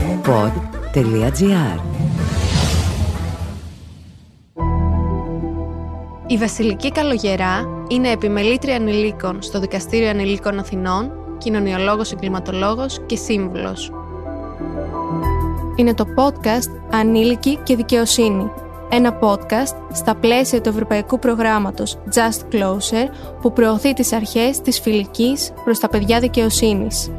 pod.gr. Η Βασιλική Καλογερά είναι επιμελήτρια ανηλίκων στο Δικαστήριο Ανηλίκων Αθηνών, κοινωνιολόγος, εγκληματολόγος και σύμβουλος. Είναι το podcast «Ανήλικοι και δικαιοσύνη». Ένα podcast στα πλαίσια του ευρωπαϊκού προγράμματος Just Closer που προωθεί τις αρχές της φιλικής προς τα παιδιά δικαιοσύνης.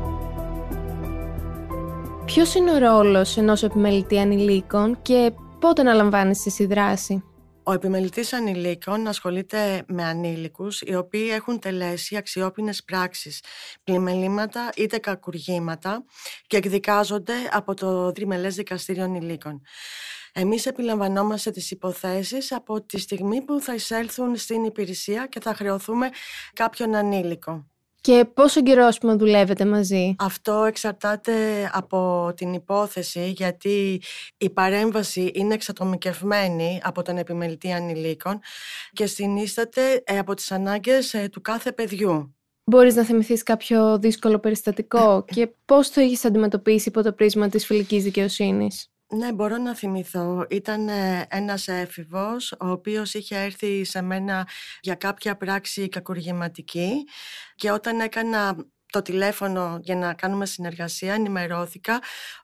Ποιος είναι ο ρόλος ενός επιμελητή ανηλίκων και πότε αναλαμβάνεις εσύ δράση? Ο επιμελητής ανηλίκων ασχολείται με ανήλικους οι οποίοι έχουν τελέσει αξιόπινες πράξεις, πλημελήματα είτε κακουργήματα και εκδικάζονται από το Τριμελές Δικαστήριο Ανηλίκων. Εμείς επιλαμβανόμαστε τις υποθέσεις από τη στιγμή που θα εισέλθουν στην υπηρεσία και θα χρεωθούμε κάποιον ανήλικο. Και πόσο καιρό δουλεύετε μαζί? Αυτό εξαρτάται από την υπόθεση, γιατί η παρέμβαση είναι εξατομικευμένη από τον επιμελητή ανηλίκων και συνίσταται από τις ανάγκες του κάθε παιδιού. Μπορείς να θυμηθείς κάποιο δύσκολο περιστατικό και πώς το έχεις αντιμετωπίσει υπό το πρίσμα της φιλικής δικαιοσύνης? Ναι, μπορώ να θυμηθώ. Ήταν ένας έφηβος ο οποίος είχε έρθει σε μένα για κάποια πράξη κακουργηματική και όταν έκανα το τηλέφωνο για να κάνουμε συνεργασία ενημερώθηκα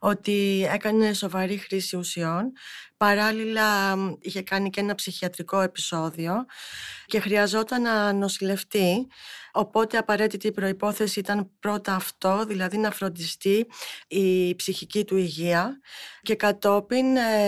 ότι έκανε σοβαρή χρήση ουσιών. Παράλληλα είχε κάνει και ένα ψυχιατρικό επεισόδιο και χρειαζόταν να νοσηλευτεί. Οπότε απαραίτητη προϋπόθεση ήταν πρώτα αυτό, δηλαδή να φροντιστεί η ψυχική του υγεία και κατόπιν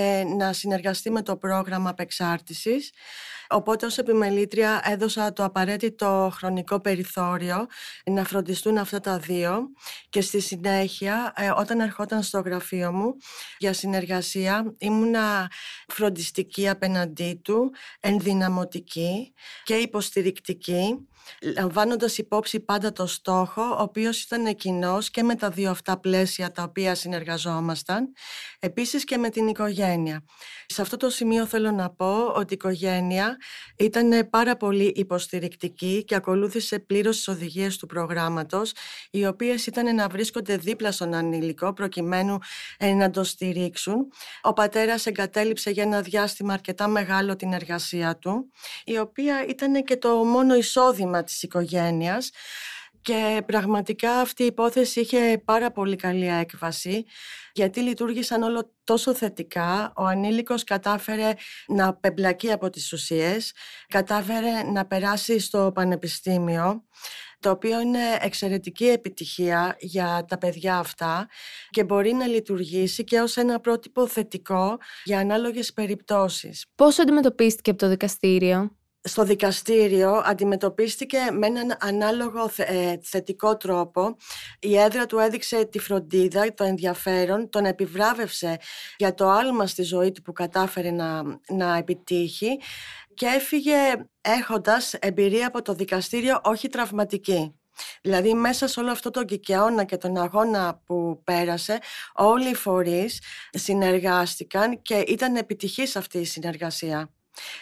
να συνεργαστεί με το πρόγραμμα απεξάρτησης. Οπότε ως επιμελήτρια έδωσα το απαραίτητο χρονικό περιθώριο να φροντιστούν αυτά τα δύο και στη συνέχεια όταν ερχόταν στο γραφείο μου για συνεργασία ήμουνα φροντιστική απέναντί του, ενδυναμωτική και υποστηρικτική, λαμβάνοντας υπόψη πάντα το στόχο, ο οποίος ήταν κοινός και με τα δύο αυτά πλαίσια τα οποία συνεργαζόμασταν, επίσης και με την οικογένεια. Σε αυτό το σημείο θέλω να πω ότι η οικογένεια ήταν πάρα πολύ υποστηρικτική και ακολούθησε πλήρως τις οδηγίες του προγράμματος, οι οποίες ήταν να βρίσκονται δίπλα στον ανήλικο προκειμένου να το στηρίξουν. Ο πατέρας εγκατέλειψε για ένα διάστημα αρκετά μεγάλο την εργασία του, η οποία ήταν και το μόνο εισόδημα της οικογένειας και πραγματικά αυτή η υπόθεση είχε πάρα πολύ καλή έκβαση γιατί λειτουργήσαν όλο τόσο θετικά. Ο ανήλικος κατάφερε να πεμπλακεί από τις ουσίες, κατάφερε να περάσει στο πανεπιστήμιο, το οποίο είναι εξαιρετική επιτυχία για τα παιδιά αυτά και μπορεί να λειτουργήσει και ως ένα πρότυπο θετικό για ανάλογες περιπτώσεις. Πώς αντιμετωπίστηκε από το δικαστήριο? Στο δικαστήριο αντιμετωπίστηκε με έναν ανάλογο θετικό τρόπο. Η έδρα του έδειξε τη φροντίδα, το ενδιαφέρον, τον επιβράβευσε για το άλμα στη ζωή του που κατάφερε να επιτύχει και έφυγε έχοντας εμπειρία από το δικαστήριο όχι τραυματική. Δηλαδή μέσα σε όλο αυτό το κικαιώνα και τον αγώνα που πέρασε όλοι οι φορείς συνεργάστηκαν και ήταν επιτυχής αυτή η συνεργασία.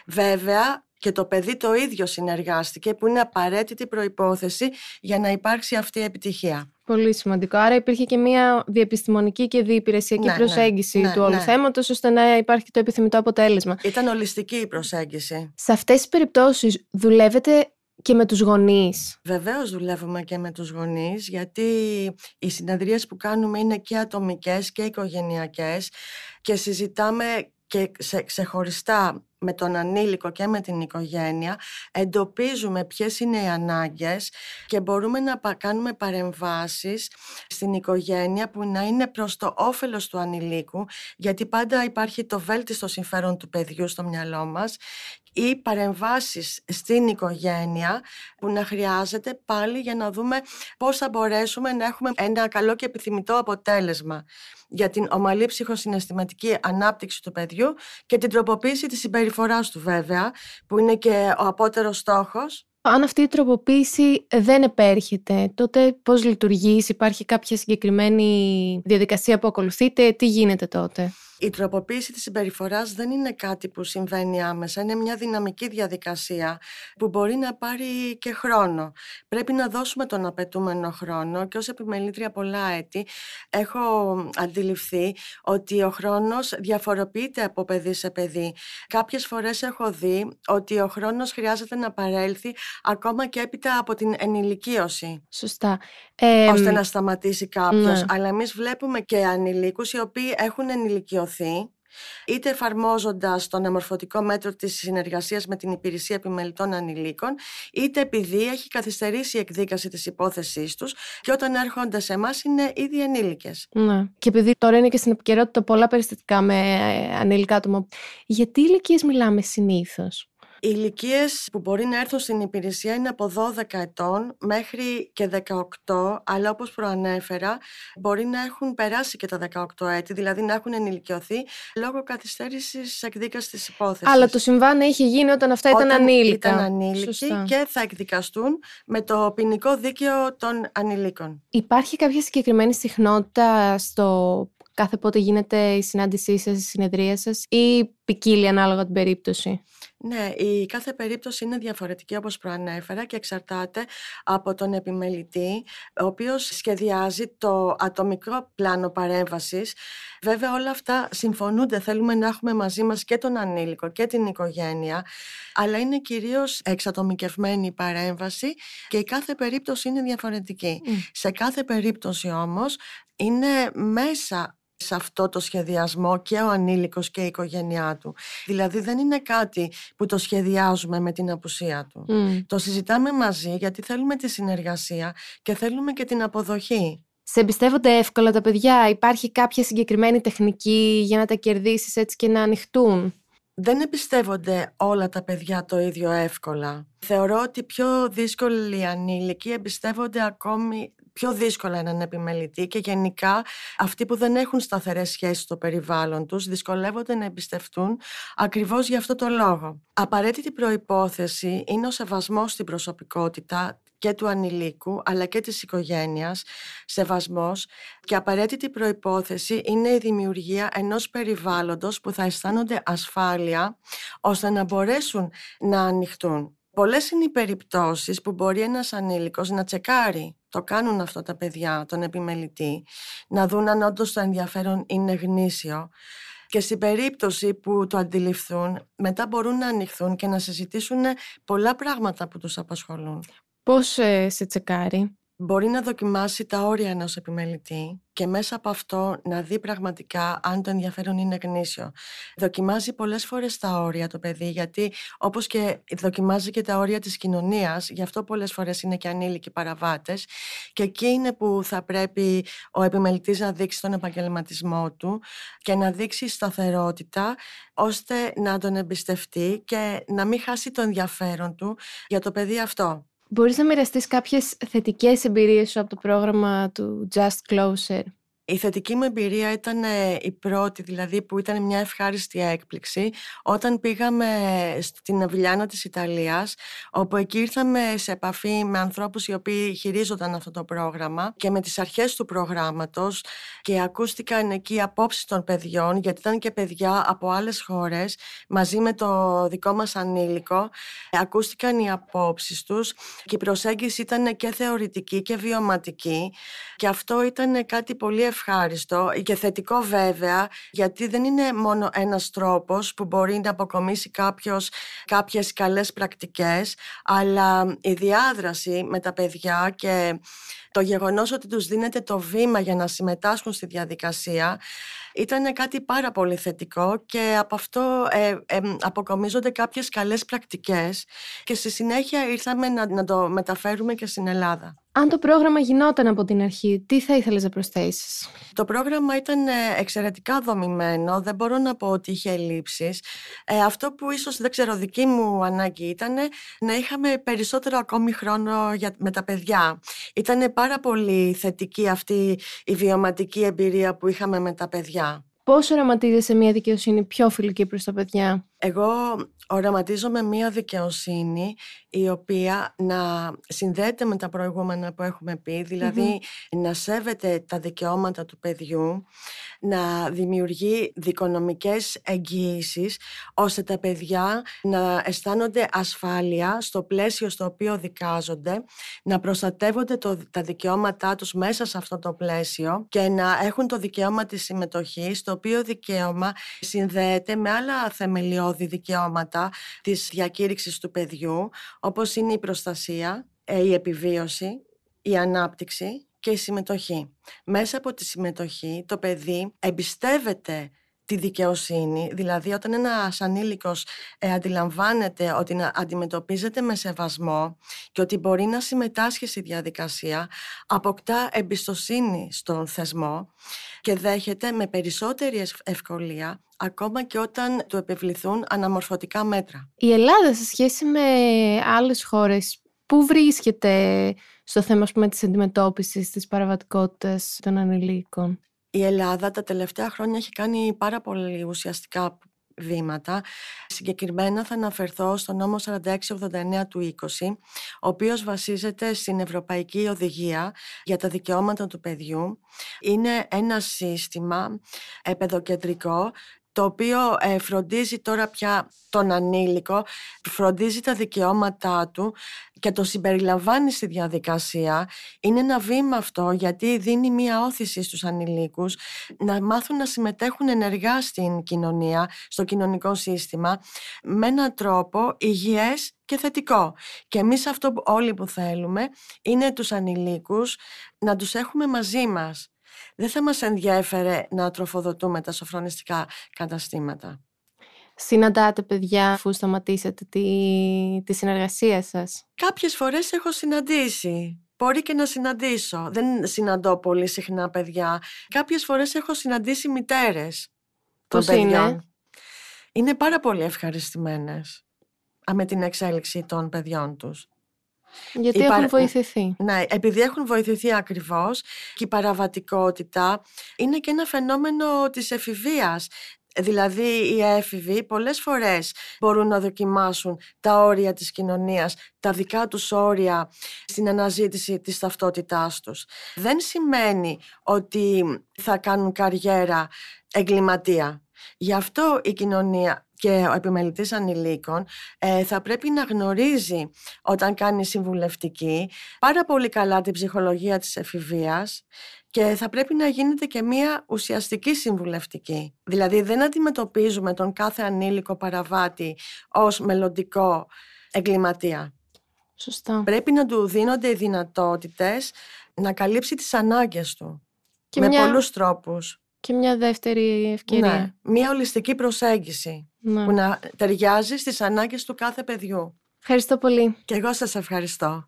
Βέβαια και το παιδί το ίδιο συνεργάστηκε που είναι απαραίτητη προϋπόθεση για να υπάρξει αυτή η επιτυχία. Πολύ σημαντικό. Άρα υπήρχε και μια διεπιστημονική και διυπηρεσιακή προσέγγιση του όλου θέματος ώστε να υπάρχει το επιθυμητό αποτέλεσμα. Ήταν ολιστική η προσέγγιση. Σε αυτές τις περιπτώσεις δουλεύετε και με τους γονείς? Βεβαίως δουλεύουμε και με τους γονείς, γιατί οι συνεδρίες που κάνουμε είναι και ατομικές και οικογενειακές και συζητάμε και ξεχωριστά με τον ανήλικο και με την οικογένεια, εντοπίζουμε ποιες είναι οι ανάγκες και μπορούμε να κάνουμε παρεμβάσεις στην οικογένεια που να είναι προς το όφελος του ανηλίκου, γιατί πάντα υπάρχει το βέλτιστο συμφέρον του παιδιού στο μυαλό μας, ή παρεμβάσεις στην οικογένεια που να χρειάζεται πάλι για να δούμε πώς θα μπορέσουμε να έχουμε ένα καλό και επιθυμητό αποτέλεσμα για την ομαλή ψυχοσυναισθηματική ανάπτυξη του παιδιού και την τροποποίηση της συμπεριφοράς του βέβαια, που είναι και ο απότερος στόχος. Αν αυτή η τροποποίηση δεν επέρχεται, τότε πώς λειτουργεί, υπάρχει κάποια συγκεκριμένη διαδικασία που ακολουθείτε, τι γίνεται τότε? Η τροποποίηση της συμπεριφοράς δεν είναι κάτι που συμβαίνει άμεσα, είναι μια δυναμική διαδικασία που μπορεί να πάρει και χρόνο. Πρέπει να δώσουμε τον απαιτούμενο χρόνο και ως επιμελήτρια πολλά έτη έχω αντιληφθεί ότι ο χρόνος διαφοροποιείται από παιδί σε παιδί. Κάποιες φορές έχω δει ότι ο χρόνος χρειάζεται να παρέλθει ακόμα και έπειτα από την ενηλικίωση. Σωστά. Ώστε να σταματήσει κάποιος. Ναι. Αλλά εμείς βλέπουμε και ανηλίκους οι οποίοι έχουν ενηλικιωθεί, είτε εφαρμόζοντας το αναμορφωτικό μέτρο της συνεργασίας με την Υπηρεσία Επιμελητών Ανηλίκων, είτε επειδή έχει καθυστερήσει η εκδίκαση της υπόθεσής τους και όταν έρχονται σε εμάς είναι ήδη ενήλικες. Ναι. Και επειδή τώρα είναι και στην επικαιρότητα πολλά περιστατικά με ανήλικα άτομα, γιατί ηλικίες μιλάμε συνήθως? Οι ηλικίες που μπορεί να έρθουν στην υπηρεσία είναι από 12 ετών μέχρι και 18, αλλά όπως προανέφερα μπορεί να έχουν περάσει και τα 18 έτη, δηλαδή να έχουν ενηλικιωθεί λόγω καθυστέρησης εκδίκασης της υπόθεσης. Αλλά το συμβάν είχε γίνει όταν αυτά ήταν ανήλικα. Ήταν ανήλικοι. Σωστά. Και θα εκδικαστούν με το ποινικό δίκαιο των ανηλίκων. Υπάρχει κάποια συγκεκριμένη συχνότητα στο κάθε πότε γίνεται η συνάντησή σας, η συνεδρία σας, ή ποικίλει ανάλογα την περίπτωση? Ναι, η κάθε περίπτωση είναι διαφορετική όπως προανέφερα και εξαρτάται από τον επιμελητή, ο οποίος σχεδιάζει το ατομικό πλάνο παρέμβασης. Βέβαια όλα αυτά συμφωνούνται, θέλουμε να έχουμε μαζί μας και τον ανήλικο και την οικογένεια, αλλά είναι κυρίως εξατομικευμένη η παρέμβαση και η κάθε περίπτωση είναι διαφορετική. Σε κάθε περίπτωση όμως είναι μέσα σε αυτό το σχεδιασμό και ο ανήλικος και η οικογένειά του. Δηλαδή δεν είναι κάτι που το σχεδιάζουμε με την απουσία του. Το συζητάμε μαζί γιατί θέλουμε τη συνεργασία και θέλουμε και την αποδοχή. Σε εμπιστεύονται εύκολα τα παιδιά? Υπάρχει κάποια συγκεκριμένη τεχνική για να τα κερδίσεις έτσι και να ανοιχτούν? Δεν εμπιστεύονται όλα τα παιδιά το ίδιο εύκολα. Θεωρώ ότι πιο δύσκολοι ανήλικοι εμπιστεύονται ακόμη πιο δύσκολα έναν επιμελητή και γενικά αυτοί που δεν έχουν σταθερές σχέσεις στο περιβάλλον τους δυσκολεύονται να εμπιστευτούν ακριβώς για αυτό το λόγο. Απαραίτητη προϋπόθεση είναι ο σεβασμός στην προσωπικότητα και του ανηλίκου αλλά και της οικογένειας, σεβασμός, και απαραίτητη προϋπόθεση είναι η δημιουργία ενός περιβάλλοντος που θα αισθάνονται ασφάλεια ώστε να μπορέσουν να ανοιχτούν. Πολλές είναι οι περιπτώσεις που μπορεί ένας ανήλικος να τσεκάρει, το κάνουν αυτό τα παιδιά, τον επιμελητή, να δουν αν όντως το ενδιαφέρον είναι γνήσιο και στην περίπτωση που το αντιληφθούν μετά μπορούν να ανοιχθούν και να συζητήσουν πολλά πράγματα που τους απασχολούν. Πώς σε τσεκάρει? Μπορεί να δοκιμάσει τα όρια ενός επιμελητή και μέσα από αυτό να δει πραγματικά αν το ενδιαφέρον είναι γνήσιο. Δοκιμάζει πολλές φορές τα όρια το παιδί, γιατί όπως και δοκιμάζει και τα όρια της κοινωνίας, γι' αυτό πολλές φορές είναι και ανήλικοι παραβάτες και εκεί είναι που θα πρέπει ο επιμελητής να δείξει τον επαγγελματισμό του και να δείξει σταθερότητα ώστε να τον εμπιστευτεί και να μην χάσει το ενδιαφέρον του για το παιδί αυτό. Μπορείς να μοιραστείς κάποιες θετικές εμπειρίες σου από το πρόγραμμα του Just Closer? Η θετική μου εμπειρία ήταν η πρώτη, δηλαδή που ήταν μια ευχάριστη έκπληξη όταν πήγαμε στην Αβιλιάνα της Ιταλίας, όπου εκεί ήρθαμε σε επαφή με ανθρώπους οι οποίοι χειρίζονταν αυτό το πρόγραμμα και με τις αρχές του προγράμματος και ακούστηκαν εκεί οι απόψεις των παιδιών, γιατί ήταν και παιδιά από άλλες χώρες μαζί με το δικό μας ανήλικο. Ακούστηκαν οι απόψεις τους και η προσέγγιση ήταν και θεωρητική και βιωματική και αυτό ήταν κάτι πολύ ευχάριστο και θετικό βέβαια, γιατί δεν είναι μόνο ένας τρόπος που μπορεί να αποκομίσει κάποιος κάποιες καλές πρακτικές, αλλά η διάδραση με τα παιδιά και το γεγονός ότι τους δίνεται το βήμα για να συμμετάσχουν στη διαδικασία ήταν κάτι πάρα πολύ θετικό και από αυτό αποκομίζονται κάποιες καλές πρακτικές και στη συνέχεια ήρθαμε να το μεταφέρουμε και στην Ελλάδα. Αν το πρόγραμμα γινόταν από την αρχή, τι θα ήθελες να προσθέσεις? Το πρόγραμμα ήταν εξαιρετικά δομημένο, δεν μπορώ να πω ότι είχε ελλείψεις. Αυτό που ίσως, δεν ξέρω, δική μου ανάγκη ήταν να είχαμε περισσότερο ακόμη χρόνο με τα παιδιά. Ήταν πάρα πολύ θετική αυτή η βιωματική εμπειρία που είχαμε με τα παιδιά. Πώς οραματίζεσαι μια δικαιοσύνη πιο φιλική προς τα παιδιά? Εγώ οραματίζομαι μία δικαιοσύνη η οποία να συνδέεται με τα προηγούμενα που έχουμε πει, δηλαδή να σέβεται τα δικαιώματα του παιδιού, να δημιουργεί δικονομικές εγγυήσεις ώστε τα παιδιά να αισθάνονται ασφάλεια στο πλαίσιο στο οποίο δικάζονται, να προστατεύονται τα δικαιώματά τους μέσα σε αυτό το πλαίσιο και να έχουν το δικαίωμα της συμμετοχής, το οποίο δικαίωμα συνδέεται με άλλα θεμελιώδη δικαιώματα της διακήρυξης του παιδιού, όπως είναι η προστασία, η επιβίωση, η ανάπτυξη και η συμμετοχή. Μέσα από τη συμμετοχή το παιδί εμπιστεύεται τη δικαιοσύνη, δηλαδή όταν ένας ανήλικος αντιλαμβάνεται ότι να αντιμετωπίζεται με σεβασμό και ότι μπορεί να συμμετάσχει στη διαδικασία, αποκτά εμπιστοσύνη στον θεσμό και δέχεται με περισσότερη ευκολία ακόμα και όταν του επιβληθούν αναμορφωτικά μέτρα. Η Ελλάδα σε σχέση με άλλες χώρες, πού βρίσκεται στο θέμα, ας πούμε, της αντιμετώπισης της παραβατικότητας των ανηλίκων? Η Ελλάδα τα τελευταία χρόνια έχει κάνει πάρα πολύ ουσιαστικά βήματα. Συγκεκριμένα θα αναφερθώ στο νόμο 4689 του 20, ο οποίος βασίζεται στην Ευρωπαϊκή Οδηγία για τα Δικαιώματα του Παιδιού. Είναι ένα σύστημα παιδοκεντρικό, το οποίο φροντίζει τώρα πια τον ανήλικο, φροντίζει τα δικαιώματά του και το συμπεριλαμβάνει στη διαδικασία. Είναι ένα βήμα αυτό, γιατί δίνει μία όθηση στους ανηλίκους να μάθουν να συμμετέχουν ενεργά στην κοινωνία, στο κοινωνικό σύστημα, με έναν τρόπο υγιές και θετικό. Και εμείς αυτό όλοι που θέλουμε είναι τους ανηλίκους να τους έχουμε μαζί μας. Δεν θα μας ενδιέφερε να τροφοδοτούμε τα σοφρονιστικά καταστήματα. Συναντάτε παιδιά αφού σταματήσετε τη συνεργασία σας? Κάποιες φορές έχω συναντήσει. Μπορεί και να συναντήσω. Δεν συναντώ πολύ συχνά παιδιά. Κάποιες φορές έχω συναντήσει μητέρες των παιδιών. Είναι πάρα πολύ ευχαριστημένες με την εξέλιξη των παιδιών τους. Γιατί έχουν βοηθηθεί. Ναι, επειδή έχουν βοηθηθεί ακριβώς, και η παραβατικότητα είναι και ένα φαινόμενο της εφηβείας. Δηλαδή οι έφηβοι πολλές φορές μπορούν να δοκιμάσουν τα όρια της κοινωνίας, τα δικά τους όρια στην αναζήτηση της ταυτότητάς τους. Δεν σημαίνει ότι θα κάνουν καριέρα εγκληματία. Γι' αυτό η κοινωνία και ο επιμελητής ανηλίκων θα πρέπει να γνωρίζει, όταν κάνει συμβουλευτική, πάρα πολύ καλά την ψυχολογία της εφηβείας και θα πρέπει να γίνεται και μία ουσιαστική συμβουλευτική. Δηλαδή δεν αντιμετωπίζουμε τον κάθε ανήλικο παραβάτη ως μελλοντικό εγκληματία. Σωστά. Πρέπει να του δίνονται οι δυνατότητες να καλύψει τις ανάγκες του και με πολλούς τρόπους. Και μια δεύτερη ευκαιρία. Ναι, μια ολιστική προσέγγιση που να ταιριάζει στις ανάγκες του κάθε παιδιού. Ευχαριστώ πολύ. Και εγώ σας ευχαριστώ.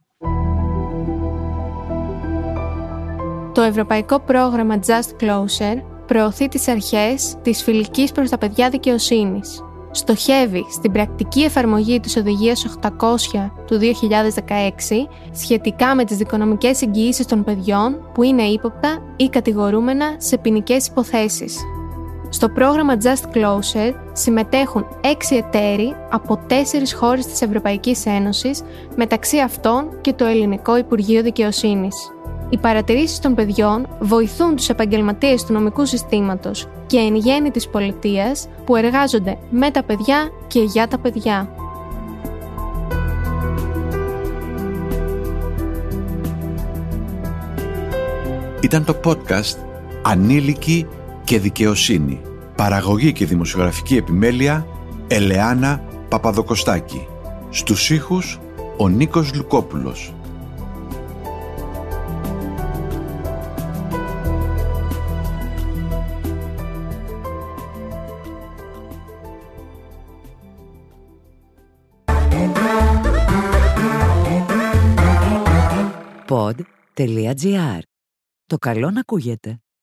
Το Ευρωπαϊκό Πρόγραμμα Just Closer προωθεί τις αρχές της φιλικής προς τα παιδιά δικαιοσύνης. Στοχεύει στην πρακτική εφαρμογή της Οδηγίας 800 του 2016 σχετικά με τις δικονομικές εγγυήσεις των παιδιών που είναι ύποπτα ή κατηγορούμενα σε ποινικές υποθέσεις. Στο πρόγραμμα Just Closer συμμετέχουν 6 εταίροι από 4 χώρες της Ευρωπαϊκής Ένωσης, μεταξύ αυτών και το Ελληνικό Υπουργείο Δικαιοσύνης. Οι παρατηρήσεις των παιδιών βοηθούν τους επαγγελματίες του νομικού συστήματος και εν γέννη της πολιτείας που εργάζονται με τα παιδιά και για τα παιδιά. Ήταν το podcast «Ανήλικοι και δικαιοσύνη». Παραγωγή και δημοσιογραφική επιμέλεια Ελεάνα Παπαδοκοστάκη. Στους ήχους ο Νίκος Λουκόπουλος. Pod.gr. Το καλό να ακούγεται.